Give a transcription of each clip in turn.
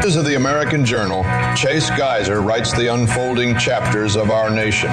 This is the American Journal. Chase Geiser writes the unfolding chapters of our nation.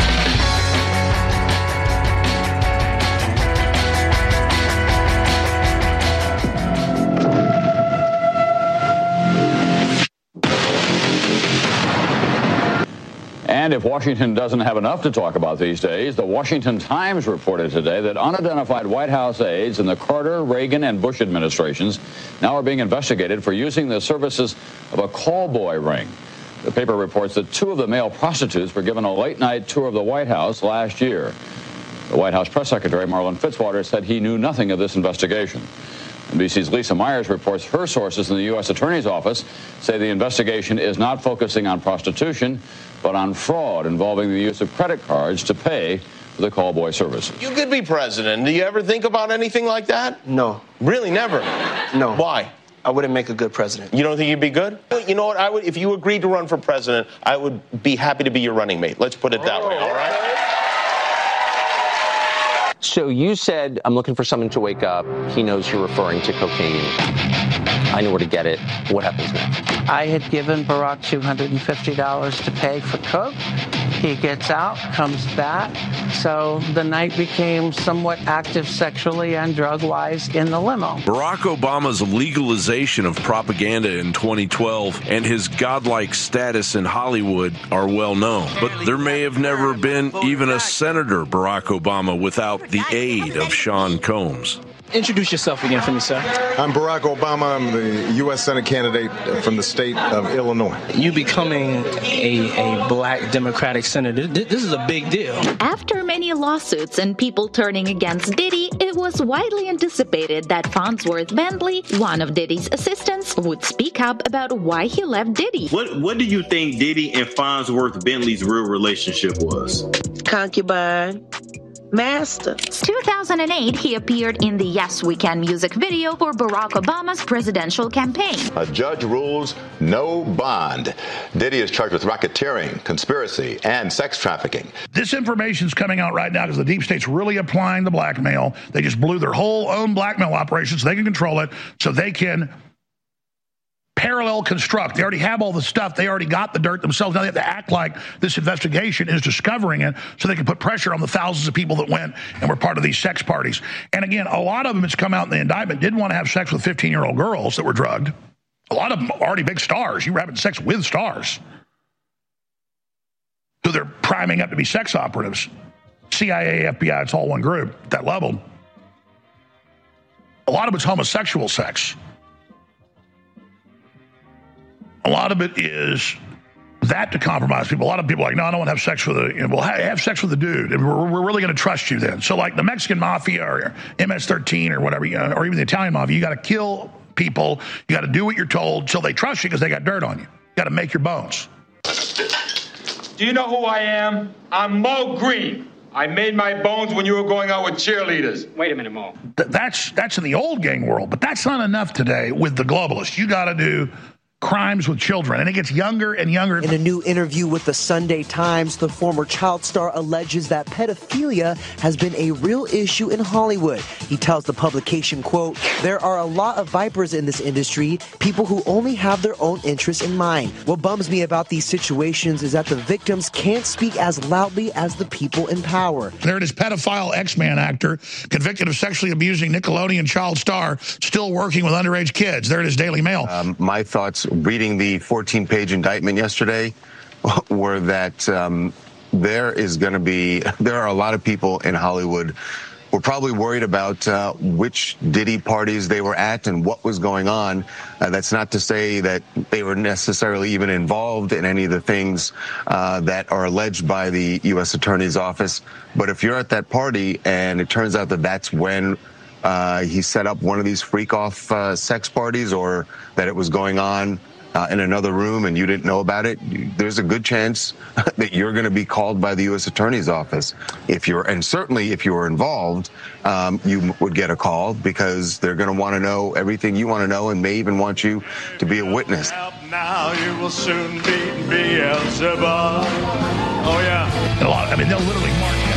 And if Washington doesn't have enough to talk about these days, the Washington Times reported today that unidentified White House aides in the Carter, Reagan, and Bush administrations now are being investigated for using the services of a call boy ring. The paper reports that 2 of the male prostitutes were given a late-night tour of the White House last year. The White House press secretary, Marlin Fitzwater, said he knew nothing of this investigation. NBC's Lisa Myers reports her sources in the U.S. Attorney's Office say the investigation is not focusing on prostitution, but on fraud involving the use of credit cards to pay for the call boy services. You could be president. Do you ever think about anything like that? No. Really, never? No. Why? I wouldn't make a good president. You don't think you'd be good? You know what? I would, if you agreed to run for president, I would be happy to be your running mate. Let's put it that way, all right? So you said, I'm looking for someone to wake up. He knows you're referring to cocaine. I know where to get it. What happens next? I had given Barack $250 to pay for coke. He gets out, comes back. So the night became somewhat active sexually and drug-wise in the limo. Barack Obama's legalization of propaganda in 2012 and his godlike status in Hollywood are well known. But there may have never been even a Senator Barack Obama without the aid of Sean Combs. Introduce yourself again for me, sir. I'm Barack Obama. I'm the U.S. Senate candidate from the state of Illinois. You becoming a black Democratic senator, this is a big deal. After many lawsuits and people turning against Diddy, it was widely anticipated that Farnsworth Bentley, one of Diddy's assistants, would speak up about why he left Diddy. What do you think Diddy and Farnsworth Bentley's real relationship was? Concubine. Master. 2008, he appeared in the Yes We Can music video for Barack Obama's presidential campaign. A judge rules no bond. Diddy is charged with racketeering, conspiracy, and sex trafficking. This information's coming out right now because the deep state's really applying the blackmail. They just blew their whole own blackmail operation so they can control it, so they can parallel construct. They already have all the stuff. They already got the dirt themselves. Now they have to act like this investigation is discovering it so they can put pressure on the thousands of people that went and were part of these sex parties. And again, a lot of them, it's come out in the indictment, didn't want to have sex with 15-year-old girls that were drugged. A lot of them are already big stars. You were having sex with stars who they're priming up to be sex operatives. CIA, FBI, it's all one group at that level. A lot of it's homosexual sex. A lot of it is that to compromise people. A lot of people are like, no, I don't want to have sex with well, have sex with a dude. And we're really going to trust you then. So like the Mexican mafia or MS-13 or whatever, or even the Italian mafia, you got to kill people. You got to do what you're told so they trust you because they got dirt on you. You got to make your bones. Do you know who I am? I'm Mo Green. I made my bones when you were going out with cheerleaders. Wait a minute, Mo. That's in the old gang world, but that's not enough today with the globalists. You got to do crimes with children, and it gets younger and younger. In a new interview with the Sunday Times, the former child star alleges that pedophilia has been a real issue in Hollywood. He tells the publication, quote, "There are a lot of vipers in this industry, people who only have their own interests in mind. What bums me about these situations is that the victims can't speak as loudly as the people in power." There it is, pedophile X-Man actor convicted of sexually abusing Nickelodeon child star, still working with underage kids. There it is, Daily Mail. My thoughts reading the 14-page indictment yesterday were that there are a lot of people in Hollywood who are probably worried about which Diddy parties they were at and what was going on. That's not to say that they were necessarily even involved in any of the things that are alleged by the U.S. Attorney's Office. But if you're at that party and it turns out that that's when he set up one of these freak-off sex parties, or that it was going on in another room and you didn't know about it, there's a good chance that you're going to be called by the U.S. Attorney's Office. And certainly if you were involved, you would get a call because they're going to want to know everything you want to know and may even want you to be a witness. Now you will soon be Beelzebub. Oh, yeah. They'll literally mark it.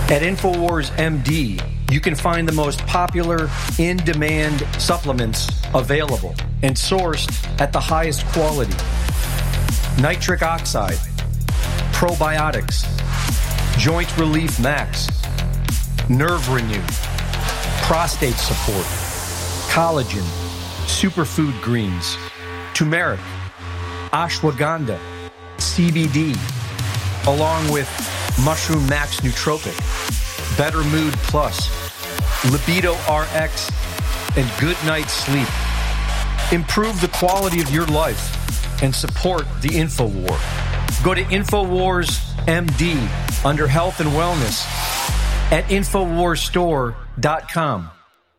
At InfoWars MD, you can find the most popular, in-demand supplements available and sourced at the highest quality. Nitric oxide, probiotics, joint relief max, nerve renew, prostate support, collagen, superfood greens, turmeric, ashwagandha, CBD, along with Mushroom Max Nootropic, Better Mood Plus, Libido RX, and Good Night Sleep. Improve the quality of your life and support the InfoWar. Go to InfoWars MD under Health and Wellness at InfoWarsStore.com.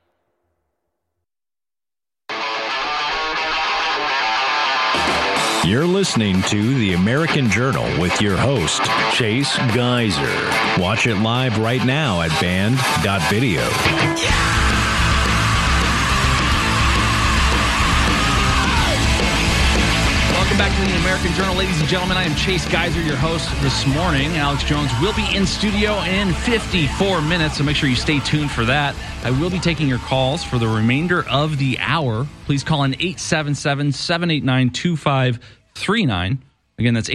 You're listening to The American Journal with your host, Chase Geyser. Watch it live right now at band.video. Welcome back to The American Journal, ladies and gentlemen. I am Chase Geyser, your host this morning. Alex Jones will be in studio in 54 minutes, so make sure you stay tuned for that. I will be taking your calls for the remainder of the hour. Please call in 877-789-2539. Again, that's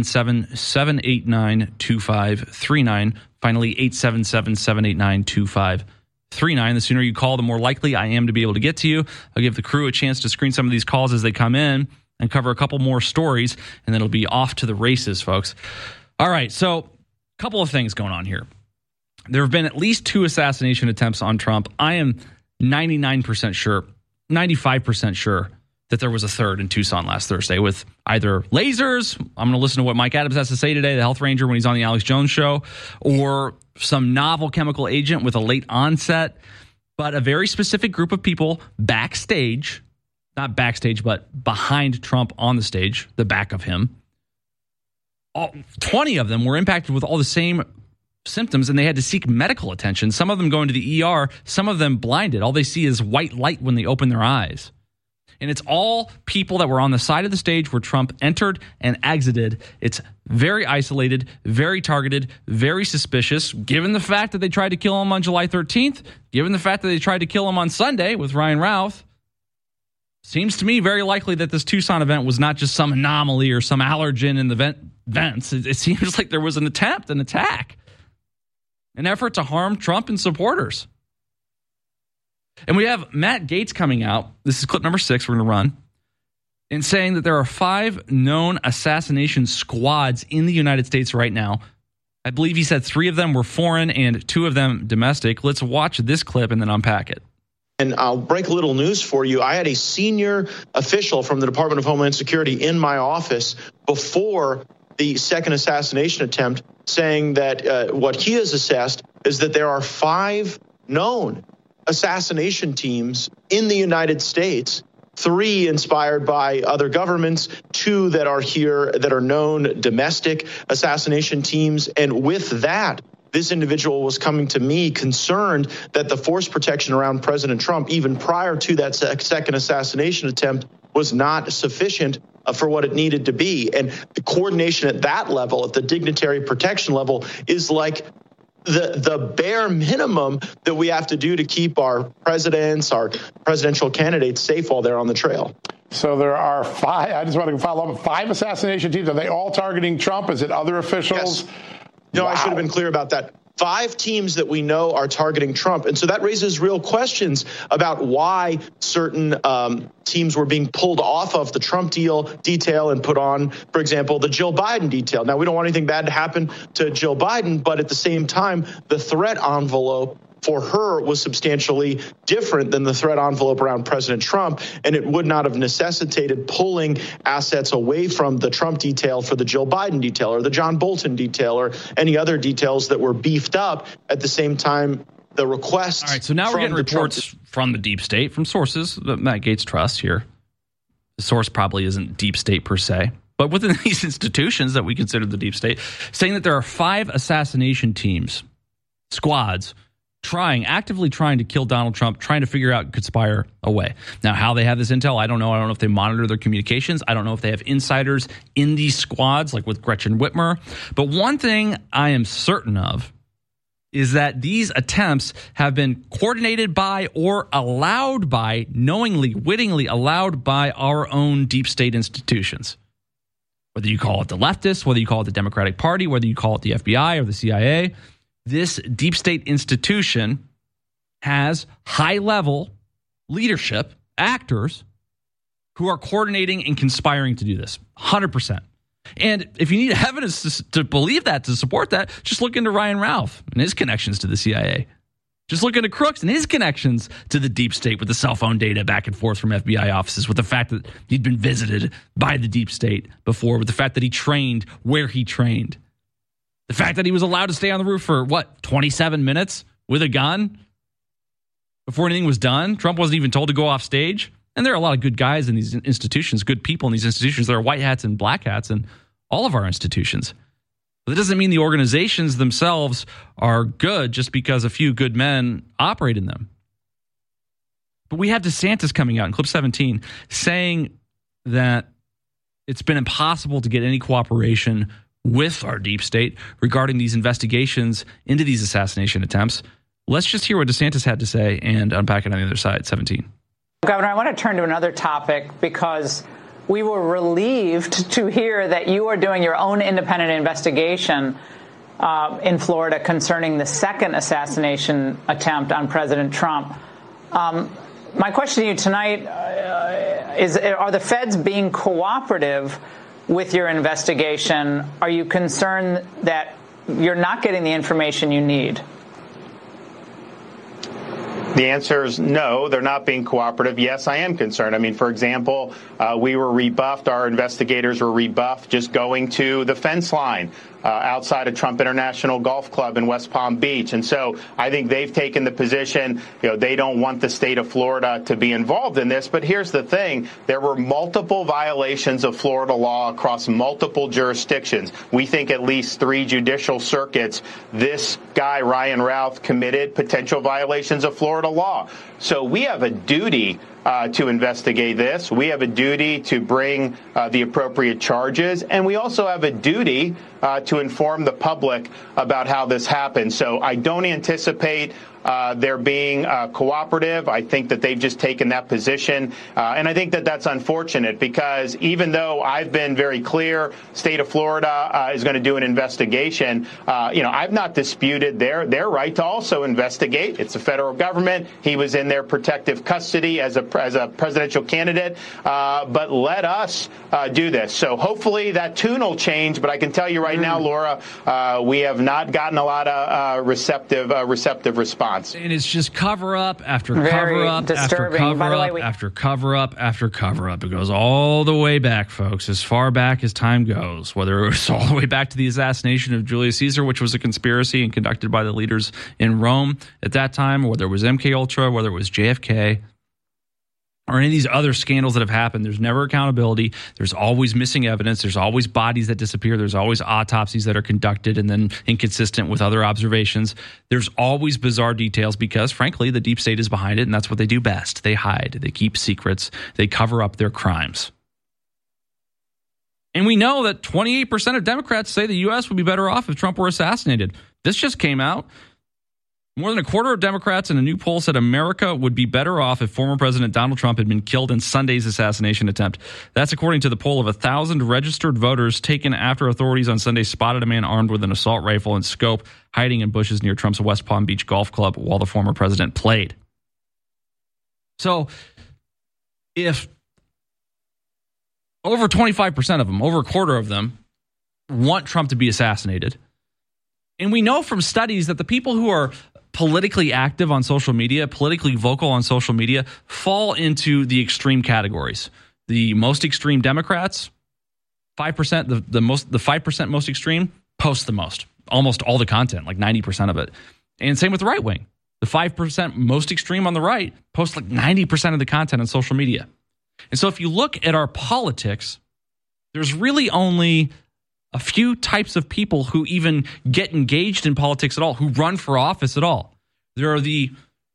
877-789-2539. Finally, 877-789-2539. The sooner you call, the more likely I am to be able to get to you. I'll give the crew a chance to screen some of these calls as they come in and cover a couple more stories, and then it'll be off to the races, folks. All right, so a couple of things going on here. There have been at least 2 assassination attempts on Trump. I am 99% sure, 95% sure that there was a third in Tucson last Thursday with either lasers. I'm going to listen to what Mike Adams has to say today, the health ranger, when he's on the Alex Jones show, or some novel chemical agent with a late onset. But a very specific group of people backstage, not backstage, but behind Trump on the stage, the back of him, 20 of them were impacted with all the same symptoms, and they had to seek medical attention. Some of them going to the ER, some of them blinded. All they see is white light when they open their eyes. And it's all people that were on the side of the stage where Trump entered and exited. It's very isolated, very targeted, very suspicious, given the fact that they tried to kill him on July 13th, given the fact that they tried to kill him on Sunday with Ryan Routh. Seems to me very likely that this Tucson event was not just some anomaly or some allergen in the vents. It seems like there was an attempt, an attack, an effort to harm Trump and supporters. And we have Matt Gaetz coming out. This is clip number 6 we're going to run. And saying that there are 5 known assassination squads in the United States right now. I believe he said 3 of them were foreign and 2 of them domestic. Let's watch this clip and then unpack it. And I'll break a little news for you. I had a senior official from the Department of Homeland Security in my office before the second assassination attempt saying that what he has assessed is that there are 5 known assassination teams in the United States, 3 inspired by other governments, 2 that are here that are known domestic assassination teams. And with that, this individual was coming to me concerned that the force protection around President Trump, even prior to that second assassination attempt, was not sufficient for what it needed to be. And the coordination at that level, at the dignitary protection level, is like the bare minimum that we have to do to keep our presidents, our presidential candidates safe while they're on the trail. So there are 5, I just want to follow up, 5 assassination teams. Are they all targeting Trump? Is it other officials? Yes. No, wow. I should have been clear about that. 5 teams that we know are targeting Trump. And so that raises real questions about why certain teams were being pulled off of the Trump detail and put on, for example, the Jill Biden detail. Now, we don't want anything bad to happen to Jill Biden, but at the same time, the threat envelope for her was substantially different than the threat envelope around President Trump, and it would not have necessitated pulling assets away from the Trump detail for the Jill Biden detail or the John Bolton detail or any other details that were beefed up at the same time. The requests. All right, so now we're getting reports from the deep state, from sources that Matt Gaetz trusts here. The source probably isn't deep state per se, but within these institutions that we consider the deep state, saying that there are 5 assassination teams, squads, actively trying to kill Donald Trump, trying to figure out, conspire a way. Now, how they have this intel, I don't know. I don't know if they monitor their communications. I don't know if they have insiders in these squads, like with Gretchen Whitmer. But one thing I am certain of is that these attempts have been coordinated by or allowed by, knowingly, wittingly allowed by our own deep state institutions. Whether you call it the leftists, whether you call it the Democratic Party, whether you call it the FBI or the CIA, this deep state institution has high-level leadership, actors, who are coordinating and conspiring to do this, 100%. And if you need evidence to believe that, to support that, just look into Ryan Ralph and his connections to the CIA. Just look into Crooks and his connections to the deep state with the cell phone data back and forth from FBI offices, with the fact that he'd been visited by the deep state before, with the fact that he trained where he trained. The fact that he was allowed to stay on the roof for, 27 minutes with a gun before anything was done. Trump wasn't even told to go off stage. And there are a lot of good guys in these institutions, good people in these institutions. There are white hats and black hats in all of our institutions. But that doesn't mean the organizations themselves are good just because a few good men operate in them. But we have DeSantis coming out in clip 17 saying that it's been impossible to get any cooperation with our deep state regarding these investigations into these assassination attempts. Let's just hear what DeSantis had to say and unpack it on the other side. 17. Governor, I want to turn to another topic because we were relieved to hear that you are doing your own independent investigation in Florida concerning the second assassination attempt on President Trump. My question to you tonight is, are the feds being cooperative with your investigation? Are you concerned that you're not getting the information you need? The answer is no, they're not being cooperative. Yes, I am concerned. I mean, for example, we were rebuffed. Our investigators were rebuffed just going to the fence line outside of Trump International Golf Club in West Palm Beach. And so I think they've taken the position, they don't want the state of Florida to be involved in this. But here's the thing. There were multiple violations of Florida law across multiple jurisdictions. We think at least 3 judicial circuits. This guy, Ryan Ralph, committed potential violations of Florida law. So we have a duty to investigate this. We have a duty to bring the appropriate charges, and we also have a duty to inform the public about how this happened. So I don't anticipate they're being cooperative. I think that they've just taken that position. And I think that that's unfortunate because even though I've been very clear, state of Florida is going to do an investigation, I've not disputed their right to also investigate. It's the federal government. He was in their protective custody as a presidential candidate. But let us do this. So hopefully that tune will change. But I can tell you right now, Laura, we have not gotten a lot of receptive response. And it's just cover up after cover up after cover up after cover up after cover up. It goes all the way back, folks, as far back as time goes, whether it was all the way back to the assassination of Julius Caesar, which was a conspiracy and conducted by the leaders in Rome at that time, or whether it was MKUltra, whether it was JFK, or any of these other scandals that have happened. There's never accountability. There's always missing evidence. There's always bodies that disappear. There's always autopsies that are conducted and then inconsistent with other observations. There's always bizarre details because, frankly, the deep state is behind it, and that's what they do best. They hide. They keep secrets. They cover up their crimes. And we know that 28% of Democrats say the U.S. would be better off if Trump were assassinated. This just came out. More than a quarter of Democrats in a new poll said America would be better off if former President Donald Trump had been killed in Sunday's assassination attempt. That's according to the poll of 1,000 registered voters taken after authorities on Sunday spotted a man armed with an assault rifle and scope hiding in bushes near Trump's West Palm Beach golf club while the former president played. So if over 25% of them, over a quarter of them, want Trump to be assassinated, and we know from studies that the people who are politically active on social media, politically vocal on social media, fall into the extreme categories. The most extreme Democrats, 5%, the 5% most extreme, post the most. Almost all the content, like 90% of it. And same with the right wing. The 5% most extreme on the right post like 90% of the content on social media. And so if you look at our politics, there's really only a few types of people who even get engaged in politics at all, who run for office at all. There are the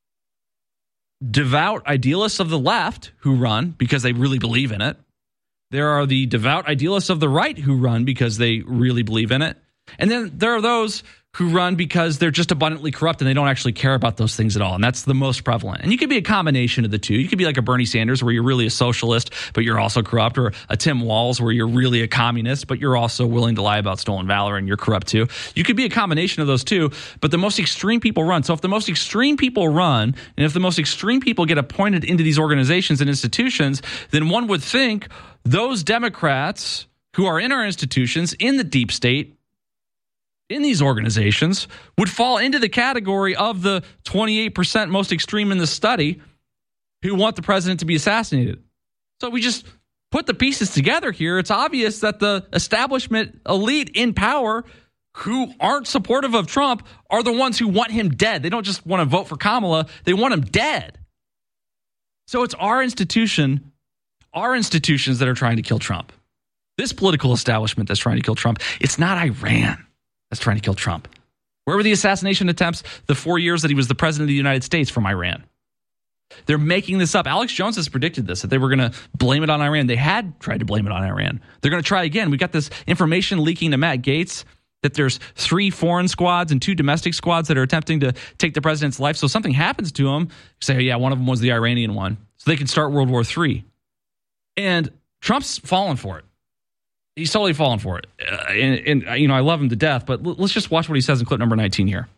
devout idealists of the left who run because they really believe in it. There are the devout idealists of the right who run because they really believe in it. And then there are those who run because they're just abundantly corrupt and they don't actually care about those things at all. And that's the most prevalent. And you could be a combination of the two. You could be like a Bernie Sanders where you're really a socialist, but you're also corrupt, or a Tim Walz where you're really a communist, but you're also willing to lie about stolen valor and you're corrupt too. You could be a combination of those two, but the most extreme people run. So if the most extreme people run, and if the most extreme people get appointed into these organizations and institutions, then one would think those Democrats who are in our institutions, in the deep state, in these organizations, would fall into the category of the 28% most extreme in the study who want the president to be assassinated. So we just put the pieces together here. It's obvious that the establishment elite in power who aren't supportive of Trump are the ones who want him dead. They don't just want to vote for Kamala. They want him dead. So it's our institutions that are trying to kill Trump. This political establishment that's trying to kill Trump. It's not Iran that's trying to kill Trump. Where were the assassination attempts the 4 years that he was the president of the United States from Iran? They're making this up. Alex Jones has predicted this, that they were going to blame it on Iran. They had tried to blame it on Iran. They're going to try again. We got this information leaking to Matt Gaetz that there's 3 foreign squads and 2 domestic squads that are attempting to take the president's life. So something happens to him. Say, oh, yeah, one of them was the Iranian one. So they can start World War III. And Trump's fallen for it. He's totally fallen for it. And I love him to death, but let's just watch what he says in clip number 19 here.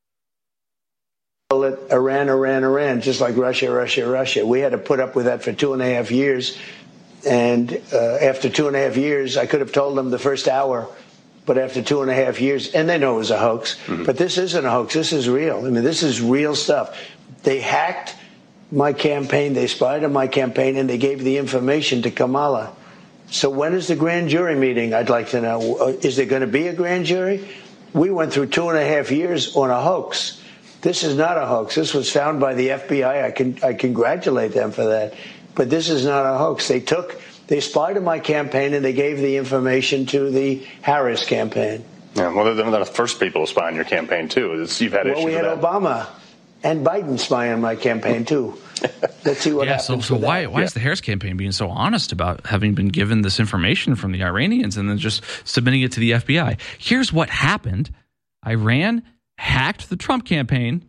Iran, just like Russia. We had to put up with that for 2.5 years. And after 2.5 years, I could have told them the first hour, but after 2.5 years, and they know it was a hoax. Mm-hmm. But this isn't a hoax. This is real. I mean, this is real stuff. They hacked my campaign. They spied on my campaign, and they gave the information to Kamala. So when is the grand jury meeting? I'd like to know. Is there going to be a grand jury? We went through 2.5 years on a hoax. This is not a hoax. This was found by the FBI. I congratulate them for that. But this is not a hoax. They spied on my campaign and they gave the information to the Harris campaign. Yeah, well, they're not the first people to spy on your campaign, too. You've had issues we had with that. Obama and Biden spy on my campaign, too. Let's see what happens. So why is the Harris campaign being so honest about having been given this information from the Iranians and then just submitting it to the FBI? Here's what happened. Iran hacked the Trump campaign,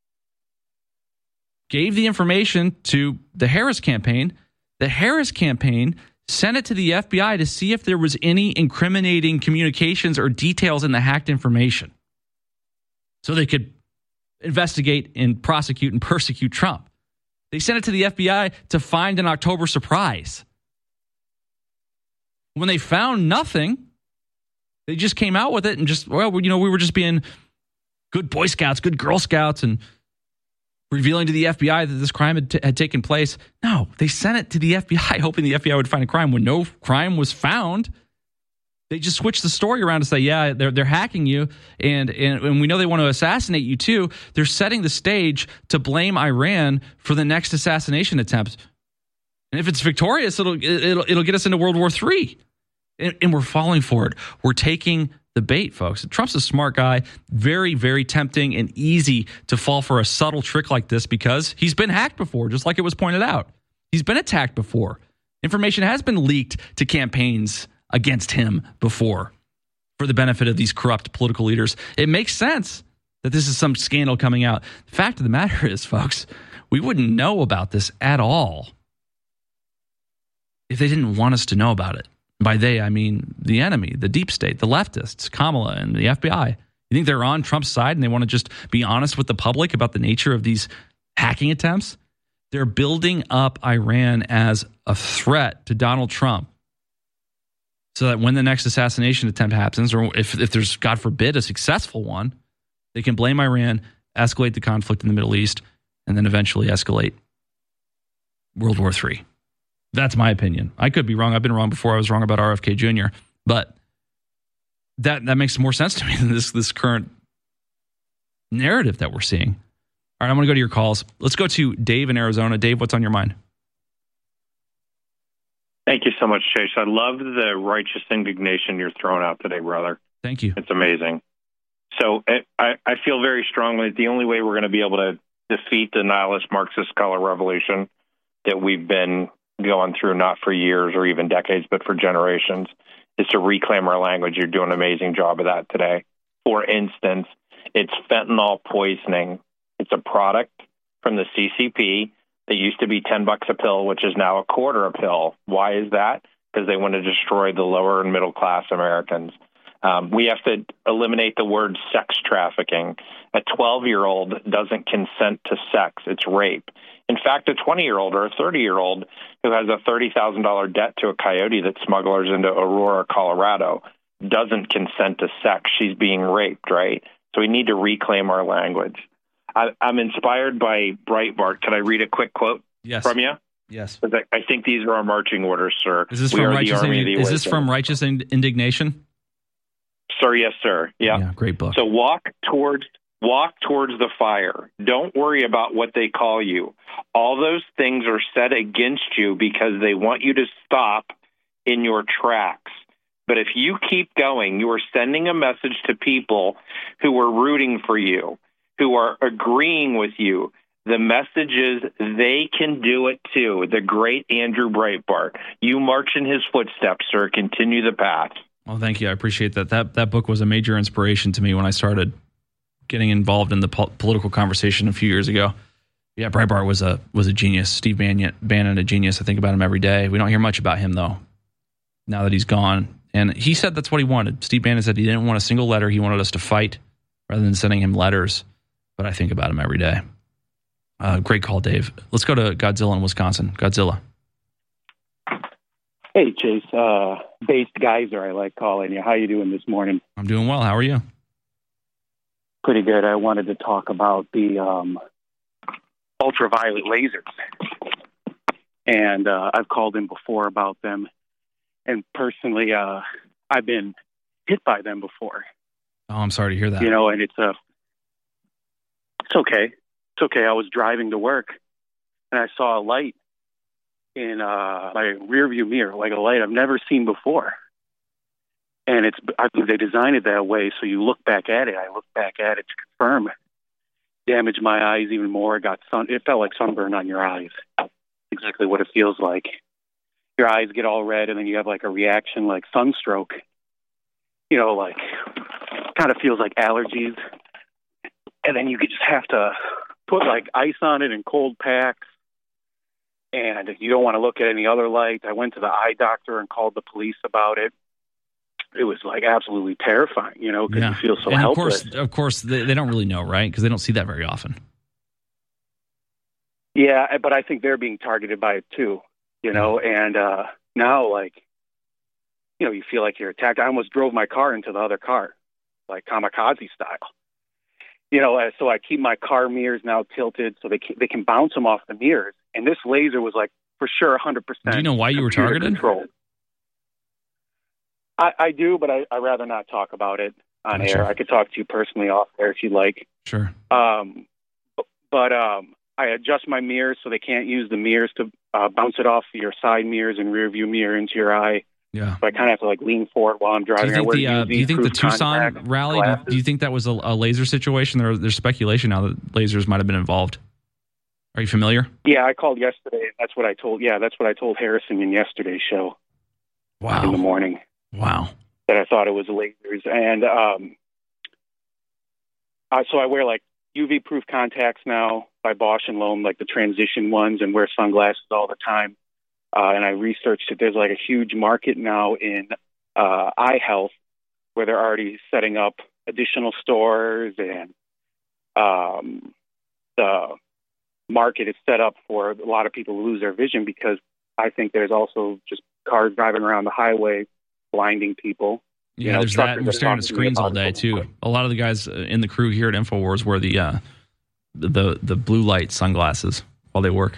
gave the information to the Harris campaign. The Harris campaign sent it to the FBI to see if there was any incriminating communications or details in the hacked information so they could investigate and prosecute and persecute Trump. They sent it to the FBI to find an October surprise. When they found nothing, they just came out with it and just, we were just being good Boy Scouts, good Girl Scouts, and revealing to the FBI that this crime had taken place. No, they sent it to the FBI, hoping the FBI would find a crime. When no crime was found, they just switched the story around to say, yeah, they're hacking you, and we know they want to assassinate you too. They're setting the stage to blame Iran for the next assassination attempt. And if it's victorious, it'll get us into World War III. And we're falling for it. We're taking the bait, folks. Trump's a smart guy. Very, very tempting and easy to fall for a subtle trick like this because he's been hacked before, just like it was pointed out. He's been attacked before. Information has been leaked to campaigns against him before for the benefit of these corrupt political leaders. It makes sense that this is some scandal coming out. The fact of the matter is, folks, we wouldn't know about this at all if they didn't want us to know about it. By they, I mean the enemy, the deep state, the leftists, Kamala and the FBI. You think they're on Trump's side and they want to just be honest with the public about the nature of these hacking attempts? They're building up Iran as a threat to Donald Trump so that when the next assassination attempt happens, or if there's, God forbid, a successful one, they can blame Iran, escalate the conflict in the Middle East, and then eventually escalate World War III. That's my opinion. I could be wrong. I've been wrong before. I was wrong about RFK Jr., but that makes more sense to me than this current narrative that we're seeing. All right, I'm going to go to your calls. Let's go to Dave in Arizona. Dave, what's on your mind? Thank you so much, Chase. I love the righteous indignation you're throwing out today, brother. Thank you. It's amazing. So I feel very strongly that the only way we're going to be able to defeat the nihilist Marxist color revolution that we've been going through, not for years or even decades, but for generations, is to reclaim our language. You're doing an amazing job of that today. for instance, it's fentanyl poisoning. It's a product from the CCP that used to be $10 a pill, which is now $0.25 a pill. Why is that? Because they want to destroy the lower and middle class Americans. We have to eliminate the word sex trafficking. A 12-year-old doesn't consent to sex. It's rape. In fact, a 20-year-old or a 30-year-old who has a $30,000 debt to a coyote that smugglers into Aurora, Colorado, doesn't consent to sex. She's being raped, right? So we need to reclaim our language. I'm inspired by Breitbart. Can I read a quick quote from you? Yes. I think these are our marching orders, sir. Is this from Righteous Indignation? Sir, yes, sir. Yeah, great book. So walk towards the fire. Don't worry about what they call you. All those things are set against you because they want you to stop in your tracks. But if you keep going, you are sending a message to people who are rooting for you, who are agreeing with you. The message is they can do it too. The great Andrew Breitbart. You march in his footsteps, sir. Continue the path. Well, thank you. I appreciate that. That book was a major inspiration to me when I started getting involved in the political conversation a few years ago. Yeah, Breitbart was a genius. Steve Bannon, a genius. I think about him every day. We don't hear much about him, though, now that he's gone. And he said that's what he wanted. Steve Bannon said he didn't want a single letter. He wanted us to fight rather than sending him letters. But I think about him every day. Great call, Dave. Let's go to Godzilla in Wisconsin. Godzilla. Hey, Chase. Based Geyser, I like calling you. How you doing this morning? I'm doing well. How are you? Pretty good. I wanted to talk about the ultraviolet lasers. And I've called in before about them. And personally, I've been hit by them before. Oh, I'm sorry to hear that. You know, and it's okay. It's okay. I was driving to work, and I saw a light in my rearview mirror, like a light I've never seen before. And I think they designed it that way, so you look back at it. I looked back at it to confirm. Damaged my eyes even more. It felt like sunburn on your eyes. Exactly what it feels like. Your eyes get all red, and then you have like a reaction like sunstroke. You know, like kind of feels like allergies. And then you just have to put like ice on it and cold packs. And if you don't want to look at any other light, I went to the eye doctor and called the police about it. It was like absolutely terrifying, you know, because you feel so helpless. Of course, they don't really know, right? Because they don't see that very often. Yeah, but I think they're being targeted by it too, you know. And now, like, you know, you feel like you're attacked. I almost drove my car into the other car, like kamikaze style. You know, so I keep my car mirrors now tilted so they can bounce them off the mirrors. And this laser was like, for sure, 100%. Do you know why you were targeted? Controlled. I do, but I'd rather not talk about it on air. I could talk to you personally off air if you'd like. Sure. But I adjust my mirrors so they can't use the mirrors to bounce it off your side mirrors and rear view mirror into your eye. Yeah. So I kind of have to like lean forward while I'm driving. Do you think the Tucson rally, do you think that was a laser situation? There's speculation now that lasers might have been involved. Are you familiar? Yeah, I called yesterday. That's what I told Harrison in yesterday's show. Wow. In the morning. Wow. That I thought it was lasers. And so I wear like UV proof contacts now by Bausch and Lomb, like the transition ones, and wear sunglasses all the time. And I researched it. There's like a huge market now in eye health where they're already setting up additional stores, and the market is set up for a lot of people to lose their vision, because I think there's also just cars driving around the highway blinding people. Yeah, there's that. And we're staring at screens all day too. A lot of the guys in the crew here at InfoWars wear the blue light sunglasses while they work.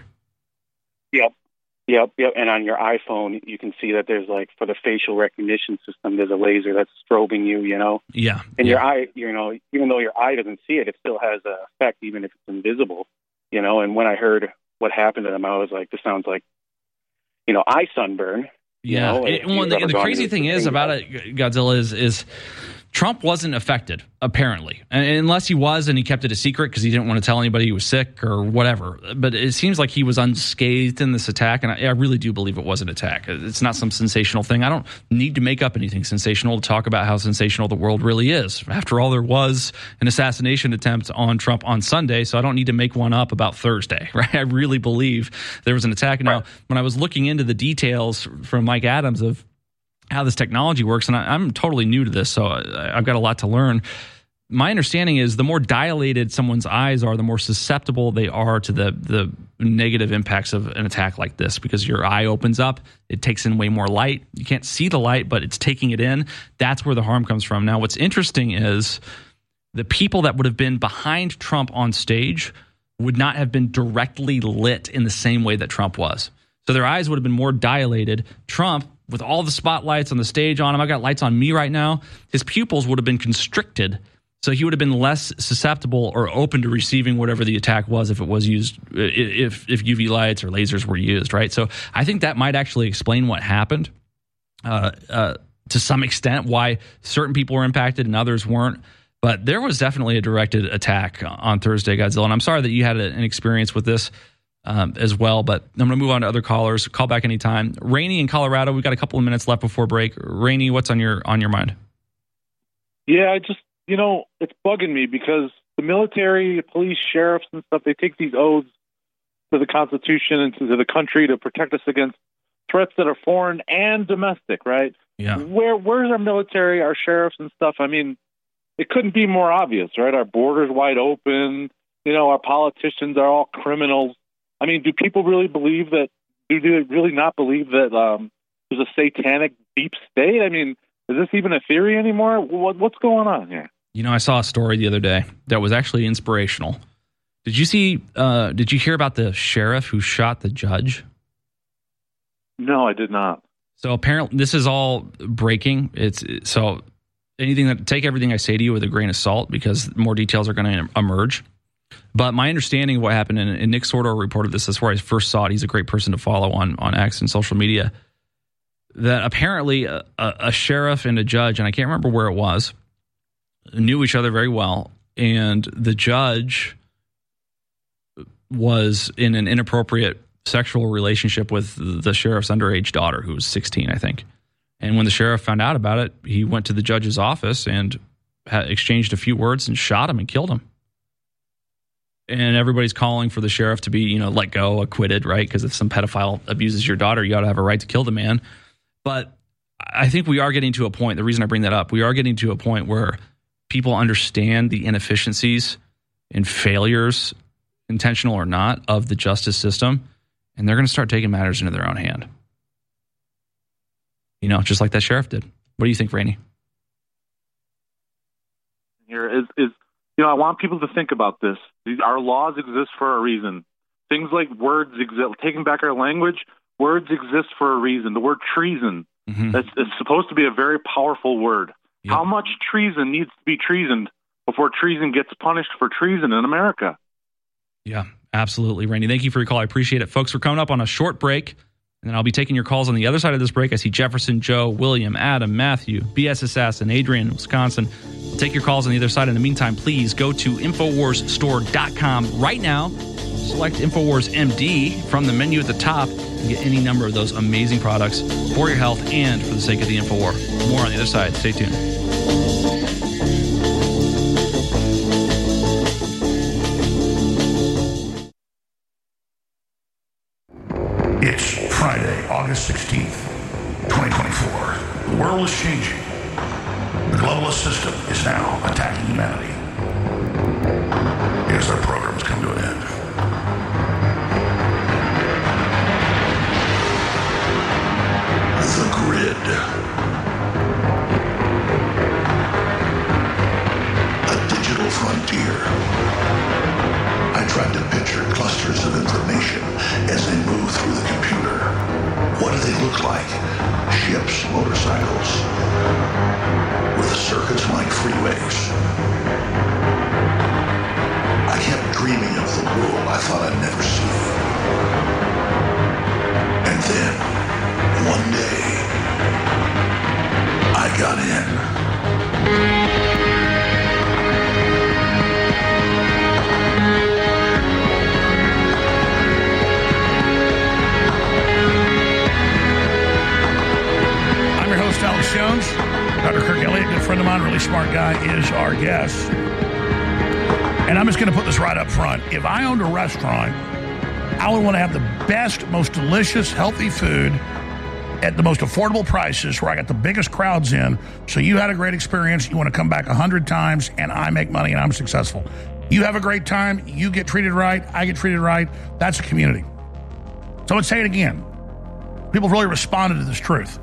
Yep. And on your iPhone, you can see that there's like, for the facial recognition system, there's a laser that's strobing you, you know? Yeah. And your eye, you know, even though your eye doesn't see it, it still has an effect, even if it's invisible, you know? And when I heard what happened to them, I was like, this sounds like, you know, eye sunburn. Yeah. You know, the crazy thing is about it, Godzilla, is Trump wasn't affected, apparently, unless he was and he kept it a secret because he didn't want to tell anybody he was sick or whatever. But it seems like he was unscathed in this attack, and I really do believe it was an attack. It's not some sensational thing. I don't need to make up anything sensational to talk about how sensational the world really is. After all, there was an assassination attempt on Trump on Sunday, so I don't need to make one up about Thursday, right? I really believe there was an attack. Now, when I was looking into the details from Mike Adams of how this technology works, and I'm totally new to this, so I've got a lot to learn. My understanding is the more dilated someone's eyes are, the more susceptible they are to the negative impacts of an attack like this, because your eye opens up, it takes in way more light. You can't see the light, but it's taking it in. That's where the harm comes from. Now, what's interesting is the people that would have been behind Trump on stage would not have been directly lit in the same way that Trump was. So their eyes would have been more dilated. Trump, with all the spotlights on the stage on him, I've got lights on me right now, his pupils would have been constricted, so he would have been less susceptible or open to receiving whatever the attack was if it was used, if UV lights or lasers were used, right? So I think that might actually explain what happened to some extent, why certain people were impacted and others weren't. But there was definitely a directed attack on Thursday, Godzilla, and I'm sorry that you had an experience with this as well, but I'm going to move on to other callers. Call back anytime. Rainey in Colorado, we've got a couple of minutes left before break. Rainey, what's on your mind? Yeah, I just, it's bugging me because the military, police, sheriffs and stuff, they take these oaths to the Constitution and to the country to protect us against threats that are foreign and domestic, right? Yeah. Where's our military, our sheriffs and stuff? I mean, it couldn't be more obvious, right? Our border's wide open. Our politicians are all criminals. I mean, do people really believe that? Do they really not believe that there's a satanic deep state? I mean, is this even a theory anymore? What's going on here? I saw a story the other day that was actually inspirational. Did you hear about the sheriff who shot the judge? No, I did not. So apparently, this is all breaking. Take everything I say to you with a grain of salt, because more details are going to emerge. But my understanding of what happened, and Nick Sordo reported this, that's where I first saw it. He's a great person to follow on X and social media. That apparently a sheriff and a judge, and I can't remember where it was, knew each other very well. And the judge was in an inappropriate sexual relationship with the sheriff's underage daughter, who was 16, I think. And when the sheriff found out about it, he went to the judge's office and exchanged a few words and shot him and killed him. And everybody's calling for the sheriff to be, let go, acquitted, right? Because if some pedophile abuses your daughter, you ought to have a right to kill the man. But I think we are getting to a point, the reason I bring that up, we are getting to a point where people understand the inefficiencies and failures, intentional or not, of the justice system, and they're going to start taking matters into their own hand. Just like that sheriff did. What do you think, Rainey? Here is I want people to think about this. Our laws exist for a reason. Things like words exist. Taking back our language, words exist for a reason. The word treason, it's supposed to be a very powerful word. Yep. How much treason needs to be treasoned before treason gets punished for treason in America? Yeah, absolutely, Rainey. Thank you for your call. I appreciate it. Folks, we're coming up on a short break, and then I'll be taking your calls on the other side of this break. I see Jefferson, Joe, William, Adam, Matthew, BS Assassin, Adrian, Wisconsin. Take your calls on the other side. In the meantime, please go to InfoWarsStore.com right now. Select InfoWars MD from the menu at the top and get any number of those amazing products for your health and for the sake of the InfoWar. More on the other side. Stay tuned. It's Friday, August 16th, 2024. The world is changing. The globalist system is now attacking humanity. As their programs come to an end. The Grid. A digital frontier. I tried to picture clusters of information as they move through the computer. What do they look like? Ships, motorcycles, with circuits like freeways. I kept dreaming of the world I thought I'd never see. And then, one day, I got in. Jones, Dr. Kirk Elliott, good friend of mine, really smart guy, is our guest. And I'm just going to put this right up front. If I owned a restaurant, I would want to have the best, most delicious, healthy food at the most affordable prices where I got the biggest crowds in. So you had a great experience. You want to come back 100 times and I make money and I'm successful. You have a great time. You get treated right. I get treated right. That's a community. So let's say it again. People have really responded to this truth.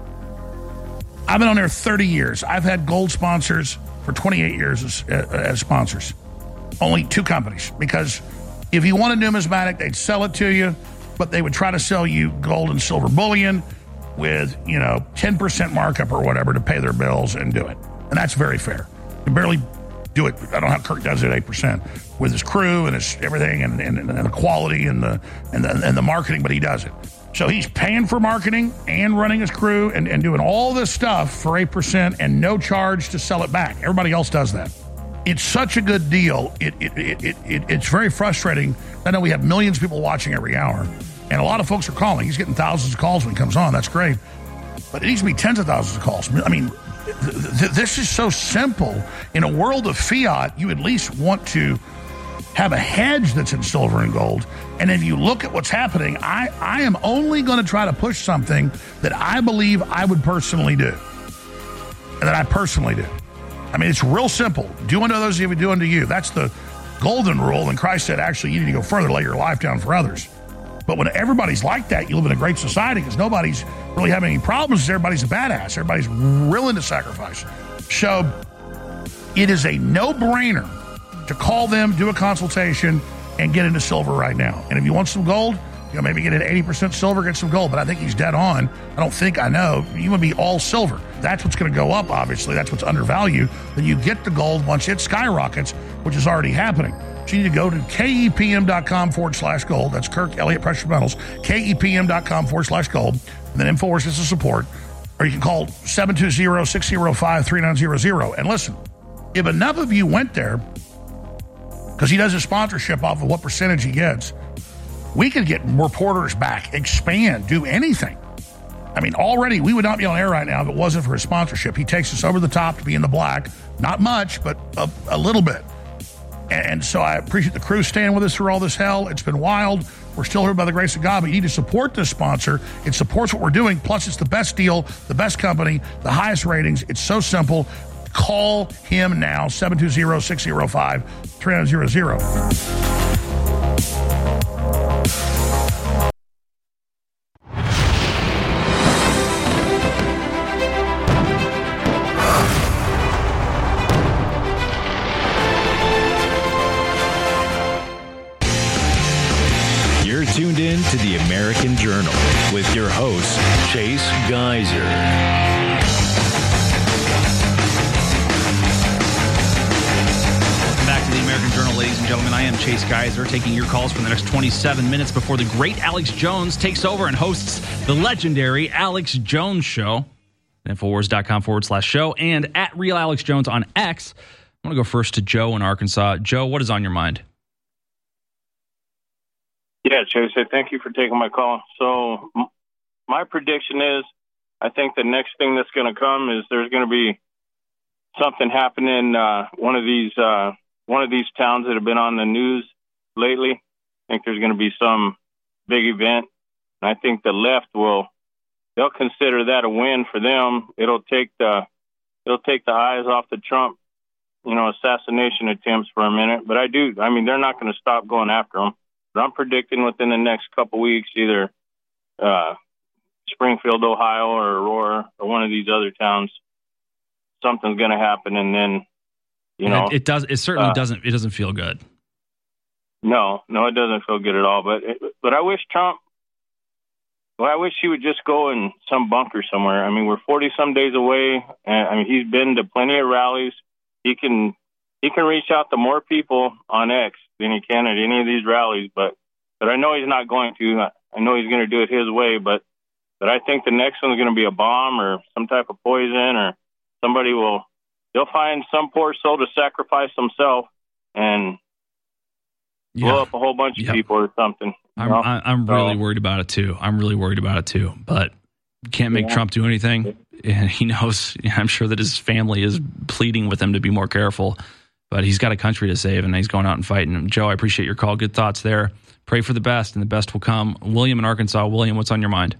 I've been on there 30 years. I've had gold sponsors for 28 years as sponsors. Only 2 companies. Because if you want a numismatic, they'd sell it to you, but they would try to sell you gold and silver bullion with, 10% markup or whatever to pay their bills and do it. And that's very fair. You barely do it. I don't know how Kirk does it at 8% with his crew and his everything and the quality and the marketing, but he does it. So he's paying for marketing and running his crew and doing all this stuff for 8% and no charge to sell it back. Everybody else does that. It's such a good deal. It's very frustrating. I know we have millions of people watching every hour, and a lot of folks are calling. He's getting thousands of calls when he comes on. That's great. But it needs to be tens of thousands of calls. I mean, this is so simple. In a world of fiat, you at least want to have a hedge that's in silver and gold. And if you look at what's happening, I am only going to try to push something that I believe I would personally do. And that I personally do. I mean, it's real simple. Do unto others as you would do unto you. That's the golden rule. And Christ said, actually, you need to go further, lay your life down for others. But when everybody's like that, you live in a great society because nobody's really having any problems. Everybody's a badass. Everybody's willing to sacrifice. So it is a no-brainer to call them, do a consultation, and get into silver right now. And if you want some gold, maybe get an 80% silver, get some gold. But I think he's dead on. I know. You want to be all silver. That's what's going to go up, obviously. That's what's undervalued. Then you get the gold once it skyrockets, which is already happening. So you need to go to KEPM.com/gold. That's Kirk Elliott Precious Metals. KEPM.com/gold. And then InfoWars is the support. Or you can call 720-605-3900. And listen, if enough of you went there, because he does his sponsorship off of what percentage he gets, we could get reporters back, expand, do anything. I mean, already we would not be on air right now if it wasn't for his sponsorship. He takes us over the top to be in the black. Not much, but a little bit. And so I appreciate the crew staying with us through all this hell. It's been wild. We're still here by the grace of God, but you need to support this sponsor. It supports what we're doing. Plus, it's the best deal, the best company, the highest ratings. It's so simple. Call him now, 720-605-3900. Tuned in to the American Journal with your host, Chase Geiser. Welcome back to the American Journal, ladies and gentlemen. I am Chase Geiser, taking your calls for the next 27 minutes before the great Alex Jones takes over and hosts the legendary Alex Jones Show. Infowars.com/show and at Real Alex Jones on X. I want to go first to Joe in Arkansas. Joe, what is on your mind? Yeah, Chase, thank you for taking my call. So my prediction is I think the next thing that's going to come is there's going to be something happening in one of these towns that have been on the news lately. I think there's going to be some big event. And I think the left they'll consider that a win for them. It'll take the eyes off the Trump, assassination attempts for a minute. But they're not going to stop going after them. But I'm predicting within the next couple weeks, either Springfield, Ohio, or Aurora, or one of these other towns, something's going to happen, and then, it certainly doesn't. It doesn't feel good. No, it doesn't feel good at all. But I wish Trump. Well, I wish he would just go in some bunker somewhere. I mean, we're 40 some days away, and he's been to plenty of rallies. He can reach out to more people on X than he can at any of these rallies, but I know he's not going to. I know he's going to do it his way, but I think the next one's going to be a bomb or some type of poison, or they'll find some poor soul to sacrifice himself and blow up a whole bunch of people or something. I'm really worried about it too. But you can't make Trump do anything. And he knows, I'm sure that his family is pleading with him to be more careful. But he's got a country to save, and he's going out and fighting. Joe, I appreciate your call. Good thoughts there. Pray for the best, and the best will come. William in Arkansas. William, what's on your mind?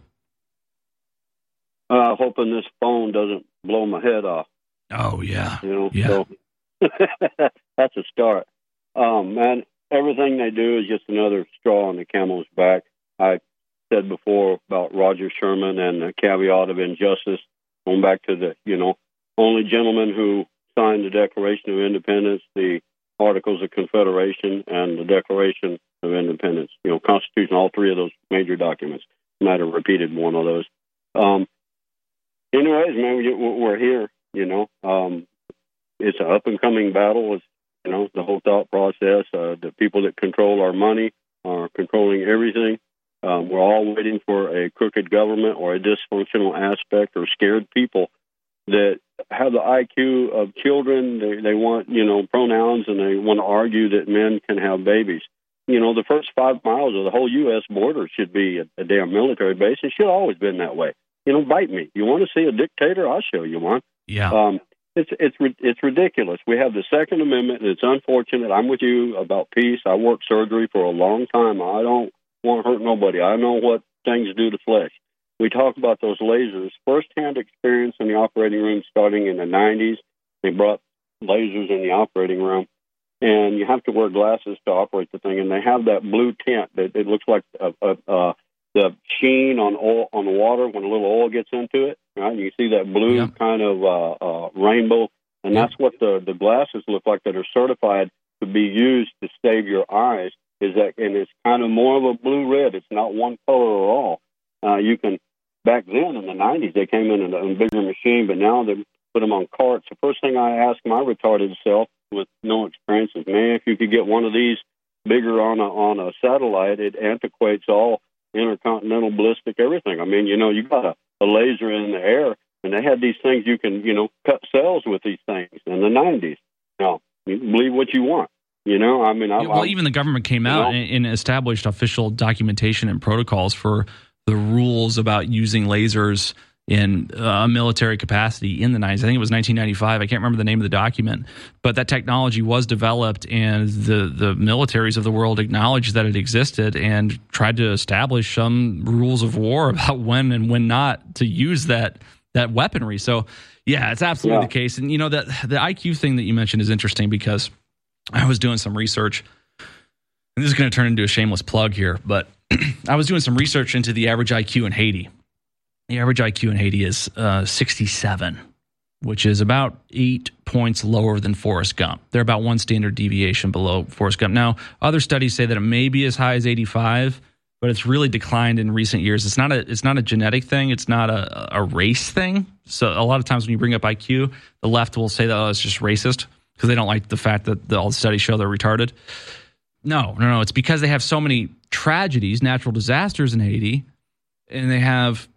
Hoping this phone doesn't blow my head off. Oh, yeah. Yeah. So that's a start. Man, everything they do is just another straw on the camel's back. I said before about Roger Sherman and the caveat of injustice, going back to the, only gentleman who signed the Declaration of Independence, the Articles of Confederation, and the Declaration of Independence. Constitution, all three of those major documents. Might have repeated one of those. Anyways, man, we're here. It's an up and coming battle. It's the whole thought process. The people that control our money are controlling everything. We're all waiting for a crooked government or a dysfunctional aspect or scared people that have the IQ of children. They want, pronouns, and they want to argue that men can have babies. The first 5 miles of the whole U.S. border should be a damn military base. It should have always been that way. Bite me. You want to see a dictator? I'll show you one. Yeah. It's ridiculous. We have the Second Amendment, and it's unfortunate. I'm with you about peace. I worked surgery for a long time. I don't want to hurt nobody. I know what things do to flesh. We talk about those lasers. First-hand experience in the operating room starting in the 90s. They brought lasers in the operating room, and you have to wear glasses to operate the thing, and they have that blue tint that it looks like the sheen on the water when a little oil gets into it. Right? You see that blue kind of rainbow, and that's what the glasses look like that are certified to be used to save your eyes. And it's kind of more of a blue-red. It's not one color at all. You can, back then in the 90s, they came in a bigger machine, but now they put them on carts. The first thing I asked my retarded self with no experience is, man, if you could get one of these bigger on a satellite, it antiquates all intercontinental ballistic everything. I mean, you got a laser in the air, and they had these things you can, cut cells with these things in the 90s. Now, you can believe what you want. Even the government came out and established official documentation and protocols for the rules about using lasers in a military capacity in the 90s. I think it was 1995. I can't remember the name of the document, but that technology was developed, and the militaries of the world acknowledged that it existed and tried to establish some rules of war about when and when not to use that weaponry. So, yeah, it's absolutely the case. And, that the IQ thing that you mentioned is interesting because I was doing some research, and this is going to turn into a shameless plug here, but I was doing some research into the average IQ in Haiti. The average IQ in Haiti is 67, which is about 8 points lower than Forrest Gump. They're about one standard deviation below Forrest Gump. Now, other studies say that it may be as high as 85, but it's really declined in recent years. It's not a genetic thing. It's not a race thing. So a lot of times when you bring up IQ, the left will say that it's just racist because they don't like the fact that all the studies show they're retarded. No. It's because they have so many tragedies, natural disasters in Haiti, and they have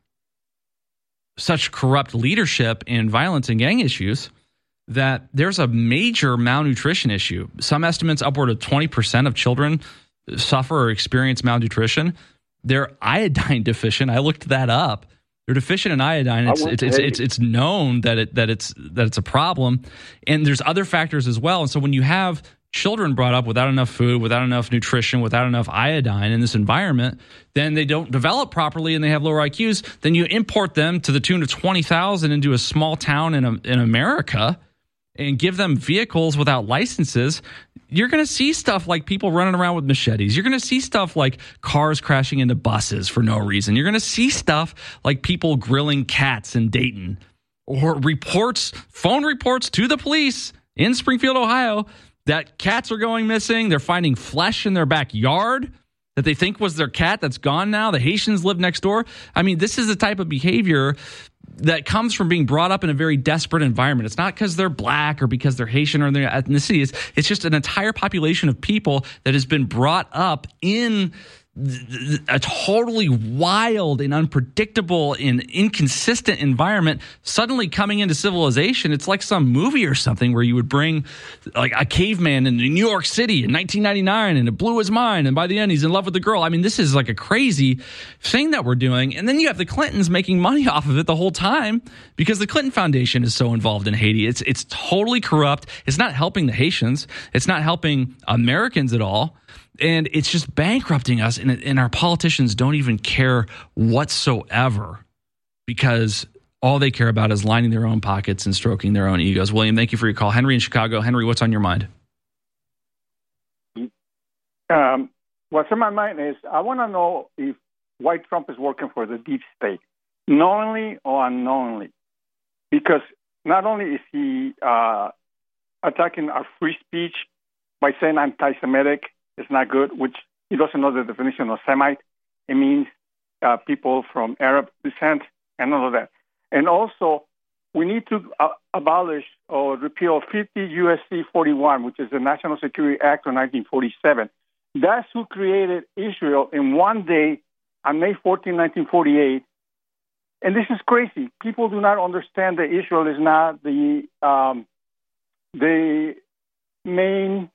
such corrupt leadership and violence and gang issues that there's a major malnutrition issue. Some estimates upward of 20% of children suffer or experience malnutrition. They're iodine deficient. I looked that up. They're deficient in iodine. It's known that it's a problem, and there's other factors as well. And so when you have children brought up without enough food, without enough nutrition, without enough iodine in this environment, then they don't develop properly and they have lower IQs. Then you import them to the tune of 20,000 into a small town in America and give them vehicles without licenses. You're going to see stuff like people running around with machetes. You're going to see stuff like cars crashing into buses for no reason. You're going to see stuff like people grilling cats in Dayton, or phone reports to the police in Springfield, Ohio, that cats are going missing. They're finding flesh in their backyard that they think was their cat that's gone now. The Haitians live next door. I mean, this is the type of behavior that comes from being brought up in a very desperate environment. It's not because they're black or because they're Haitian or their ethnicity. It's just an entire population of people that has been brought up in a totally wild and unpredictable and inconsistent environment suddenly coming into civilization. It's like some movie or something where you would bring like a caveman in New York City in 1999 and it blew his mind. And by the end, he's in love with the girl. I mean, this is like a crazy thing that we're doing. And then you have the Clintons making money off of it the whole time because the Clinton Foundation is so involved in Haiti. It's totally corrupt. It's not helping the Haitians. It's not helping Americans at all. And it's just bankrupting us, and our politicians don't even care whatsoever because all they care about is lining their own pockets and stroking their own egos. William, thank you for your call. Henry in Chicago. Henry, what's on your mind? What's on my mind is I want to know if White Trump is working for the deep state, knowingly or unknowingly. Because not only is he attacking our free speech by saying anti-Semitic, it's not good, which he doesn't know the definition of Semite. It means people from Arab descent and all of that. And also, we need to abolish or repeal 50 U.S.C. 41, which is the National Security Act of 1947. That's who created Israel in one day on May 14, 1948. And this is crazy. People do not understand that Israel is not the main